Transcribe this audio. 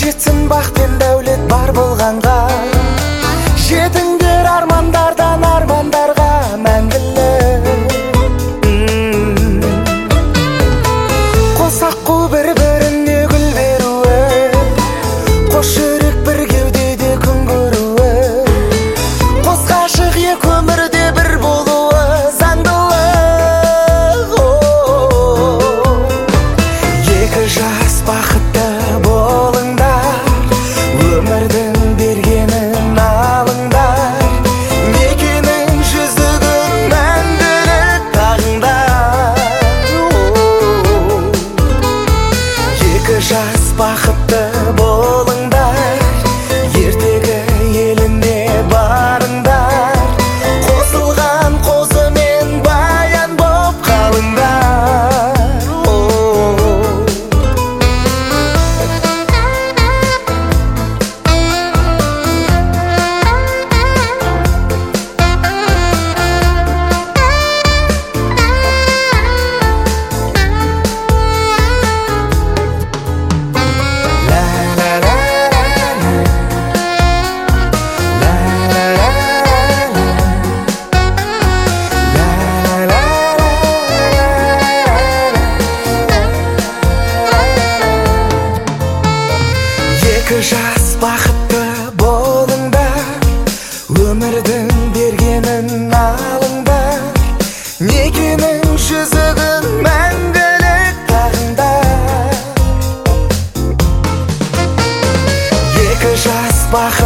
жетсін бақ пен дәулет бар болғанға, жетіңдер армандардан армандарға мәңгілік. Қосақ қу бір-біріне гүл беруі, қос жүрек бір кеудеде күн көруі, қос ғашық екі өмірде бір болуы заңдылық. Екі жас бақытты болыңдар, өмірдің бергенін алыңдар, некенің жүзігін мәңгілік тағыңдар. Екі жас бақытты болыңдар, ертегі еліне барыңдар, қосылған қозымен баян боп қалыңдар. Екі жас бақытты болыңдар, өмірдің бергенін алыңдар, некенің жүзігін мәңгілік тағыңдар. Екі жас бақытты